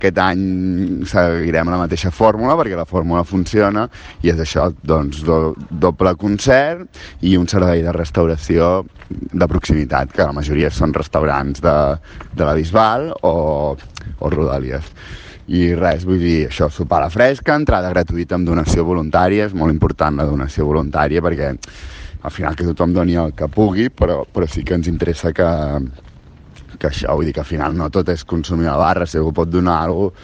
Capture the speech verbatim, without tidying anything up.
aquest any seguirem la mateixa fórmula perquè la fórmula funciona i és això, doncs, do, doble concert i un servei de restauració de proximitat, que la majoria són restaurants de, de la Bisbal o, o Rodalies. I res, vull dir, això, sopar a la fresca, entrada gratuïta amb donació voluntària, és molt important la donació voluntària perquè al final que tothom doni el que pugui, però, però sí que ens interessa que, que això, vull dir que al final no tot és consumir a la barra, si algú pot donar alguna cosa